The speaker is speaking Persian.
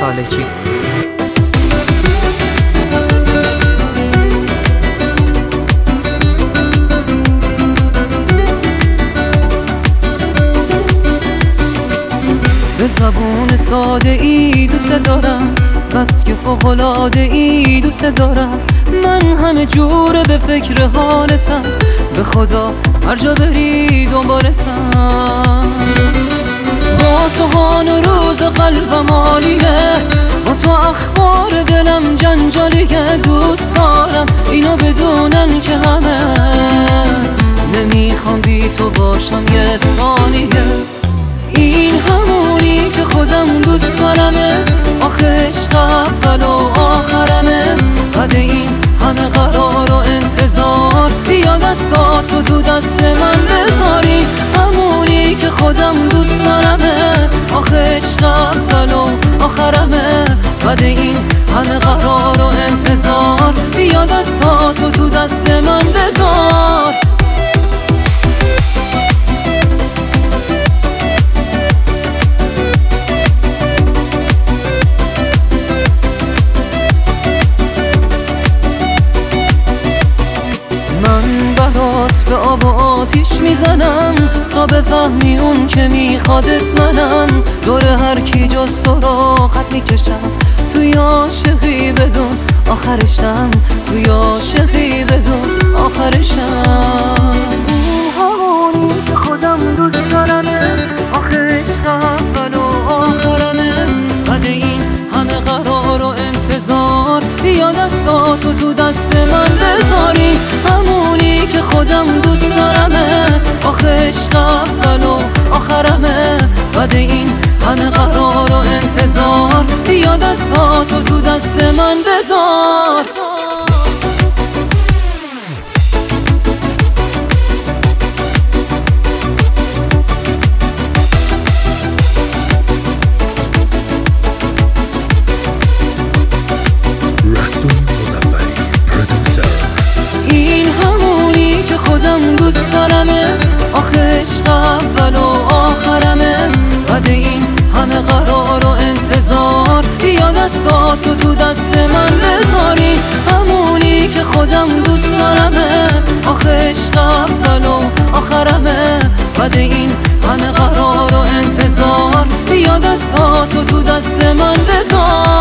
سالکی. به زبون ساده ای دوست دارم، بس که فوق‌العاده ای دوست دارم. من همه جوره به فکر حالتم، به خدا هر جا بری دنبالتم. با تو هان و روز قلبم عالیه، با تو اخبار دلم جنجالیه. دوست دارم اینا بدونن که همه نمیخوام بی تو باشم یه ثانیه. این همونی که خودم دوست دارمه، آخه عشق اول و آخرمه. بعد این همه قرار و انتظار، بیا دستاتو تو دست من بذاری. همونی که خودم دوست دارمه، آخه عشق اول و آخرمه. بعد این همه قرار و انتظار، بیا دستاتو تو دست من بذار. من برات به آب و آتیش میزنم، تا بفهمی اون که میخوادت منم. دور هر کی جز تو را خط میکشم، توی عاشقی بدون آخرشم، توی عاشقی بدون آخرشم. همونی که خودم دوست دارمه، آخه عشق اول و آخرمه. بعد این همه قرار و انتظار، بیا دستاتو تو دست من بذاری. همونی که خودم دوست دارمه، آخه عشق اول و آخرمه. بعد این همه قرار و انتظار، بیا دستاتو تو دست من بذار. این همونی که خودم دوست دارمه، آخه عشق اول و آخرمه. بعد این همه قرار و انتظار، بیا دستاتو تو دست من بذاری. همونی که خودم دوست دارمه، آخه عشق اول و آخرمه. بعد این همه قرار و انتظار، بیا دستاتو تو دست من بذار.